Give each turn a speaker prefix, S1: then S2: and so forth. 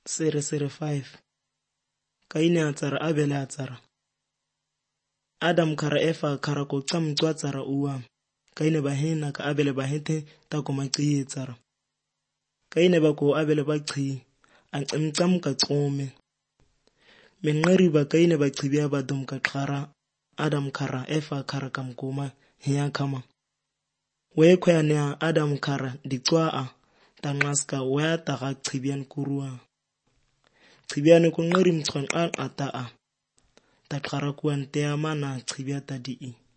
S1: Sere 5. Kaine a tsara Abele a tsara. Adam kara Eva kara ko tsamtswa tsara uwa. Kaine ba hena ka Abele ba hete ta ko maqiye tsara. Kaine ba ko Abele ba qhi a tsamtsam ka tsome. Menqeri ba kaine ba qhibya ba dom ka qara Adam kara Eva kara kamkoma hiya kama. We khwana Adam kara dicwa tanqaska we ta ga qhibyan kurua. Qhibyane kunqeri mchwan ata ta qara kuante amana qhibya ta di.